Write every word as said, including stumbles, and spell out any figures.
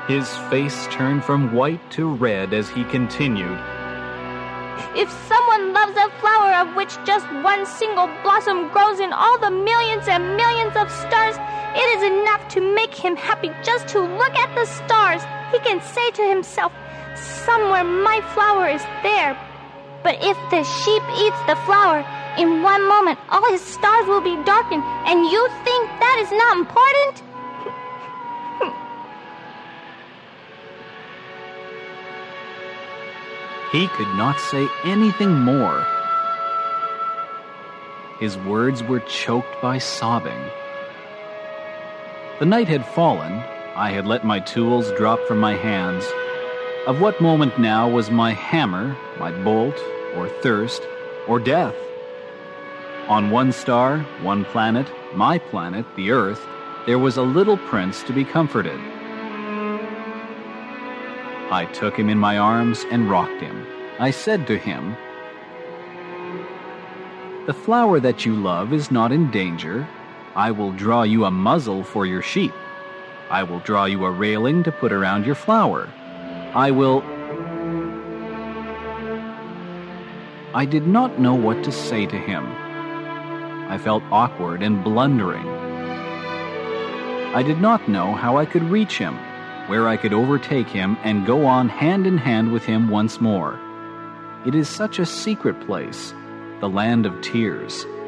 His face turned from white to red as he continued. If someone loves a flower of which just one single blossom grows in all the millions and millions of stars, it is enough to make him happy just to look at the stars. He can say to himself, somewhere my flower is there. But if the sheep eats the flower, in one moment all his stars will be darkened, and you think that is not important? He could not say anything more. His words were choked by sobbing. The night had fallen. I had let my tools drop from my hands. Of what moment now was my hammer, my bolt, or thirst, or death? On one star, one planet, my planet, the Earth, there was a little prince to be comforted. I took him in my arms and rocked him. I said to him, "The flower that you love is not in danger. I will draw you a muzzle for your sheep. I will draw you a railing to put around your flower. I will..." I did not know what to say to him. I felt awkward and blundering. I did not know how I could reach him, where I could overtake him and go on hand in hand with him once more. It is such a secret place, the land of tears.